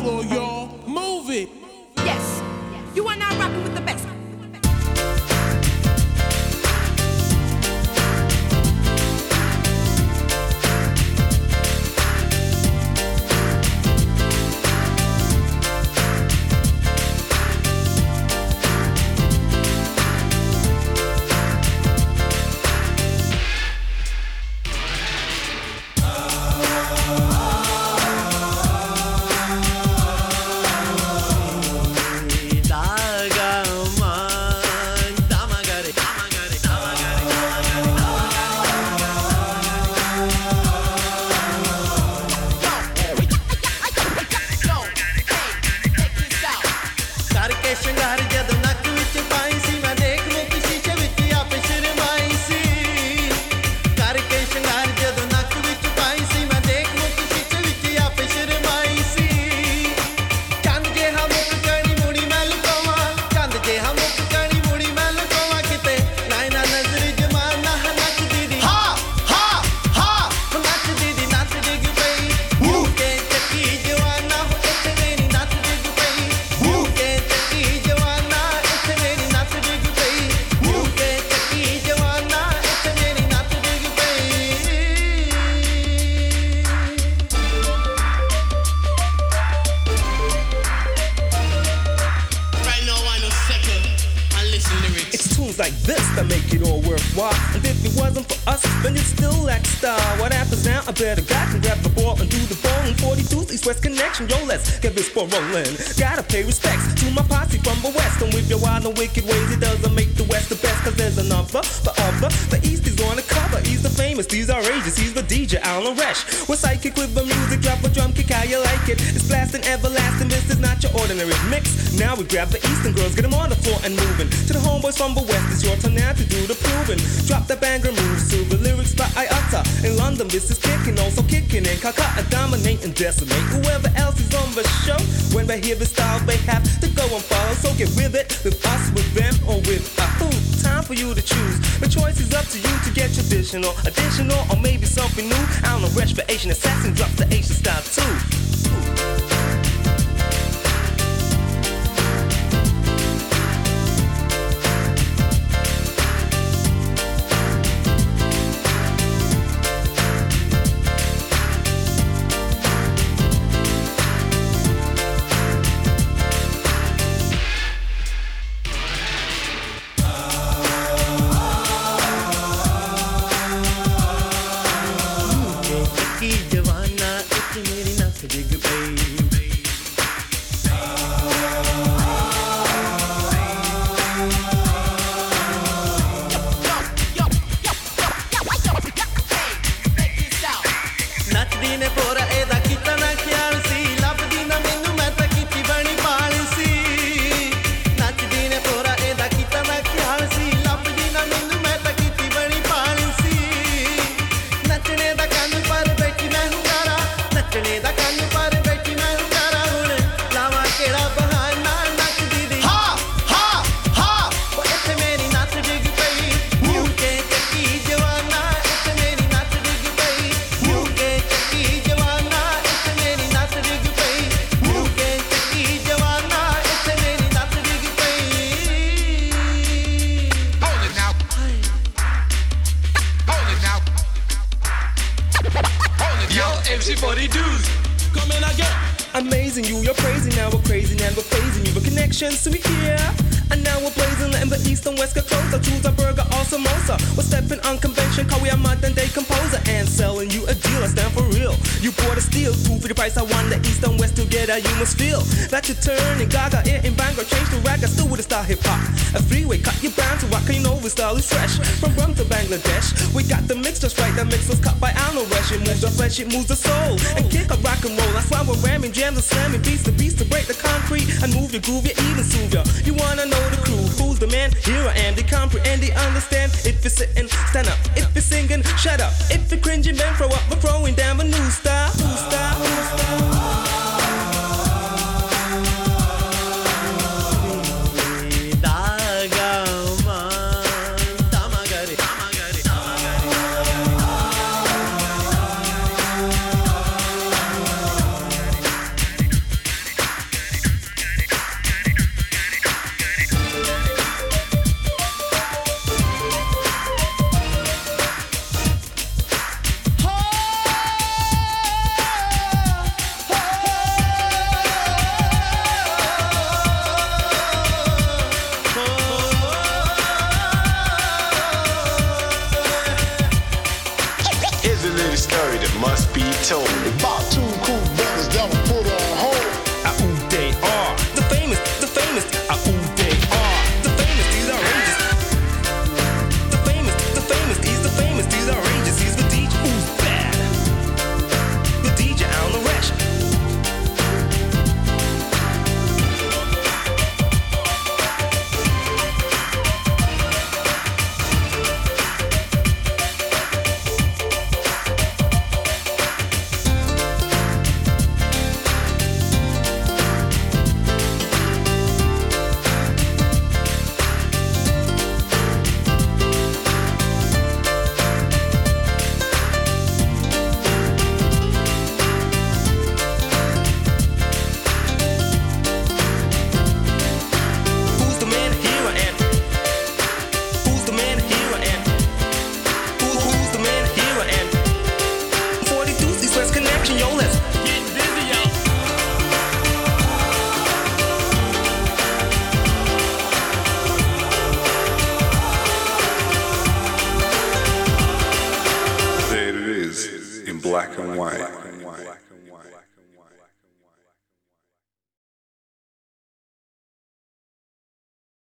floor, y'all. Move it. Yes, you are now rocking with the best. Like this that make it all worthwhile. And if it wasn't for us, then you'd still lack style. What happens now? I better got and grab the ball and do the bowling. 42's East West connection, yo, let's get this ball rolling. Gotta pay respects to my posse from the West. And with your wild and wicked ways, it doesn't make the West the best. Cause there's another, the other, the East is on the cover. He's the famous, these are ages. He's the DJ, Alan Resch. We're psychic with the music, drop a drum kick, how you like it. It's blasting, everlasting, this is not your ordinary mix. Now we grab the Eastern girls, get them on the floor and moving. To the homeboys from the West, it's your turn now to do the proving. Drop the banger moves to the lyrics by I utter. In London, this is kicking, also kicking in Calcutta, dominate and decimate whoever else is on the show. When they hear the style, they have to go and follow. So get with it, with us, with them, or with who. Time for you to choose. The choice is up to you to get traditional, additional, or maybe something new. I don't know, Resch for Asian Assassin drops the Asian style too. Amazing you, you're praising now, we're praising and we're phasing you. The connections to me here, and now we're blazing, letting the East and West get closer. Choose a burger or samosa. We're stepping on convention, cause we are modern day composer. And selling you a deal, I stand for real. You bought a steal, 2 for the price I won. The East and West together, you must feel that you turn and gaga, air in Bangor, change to ragga, still with a style hip hop. A freeway cut, you're bound to rock, and you know the style is fresh. From Rum to Bangladesh, we got the mix just right. That mix was cut by Arnold Resch. It moves the flesh, it moves the soul, and kick up rock and roll. That's why we're ramming jams and slamming beats to break the concrete and move your groove, you even soothe ya. You wanna know the crew, who's the man? Here I am, they comprehend, they understand. If you're sitting, stand up. If you're singing, shut up. If you're cringing, then throw up. We're throwing down a new style. New style, new style. show. About two cool brothers that were put on hold. Who they are? The famous, who they are? The famous, these are ranges. The famous, he's the famous, these are ranges. He's the DJ, who's bad? The DJ on the rush. Black and white.